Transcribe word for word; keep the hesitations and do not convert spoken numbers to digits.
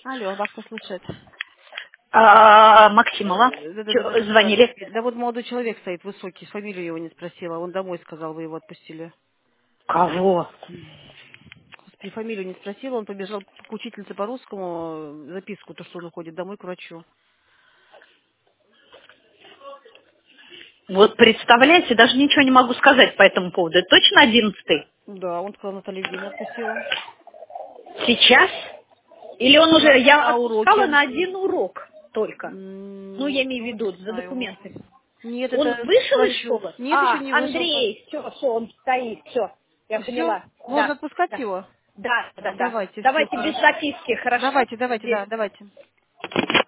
Алло, вас кто слушает? А, Максимова. Чё, звонили. Да-да-да. Да вот молодой человек стоит высокий, фамилию его не спросила. Он домой сказал, вы его отпустили. Кого? Господи, фамилию не спросила, он побежал к учительнице по русскому э, записку, то, что он уходит домой к врачу. Вот представляете, даже ничего не могу сказать по этому поводу. Это точно одиннадцатый? Да, он сказал, Наталья Евгеньевна отпустила. Сейчас? Или он уже... На, Я на отпускала уроке. на один урок только. Ну, я М, имею в Ну, виду, не за знаю. документами. Нет, Он это к вышел из врачу. школы? Нет, еще А, не вышел. Андрей, все, все, он стоит, все. Я Все? поняла. Можно Да, отпускать да. его? Да, да, да. Давайте, все Давайте без хорошо. записки, хорошо? Давайте, давайте, Без да, давайте.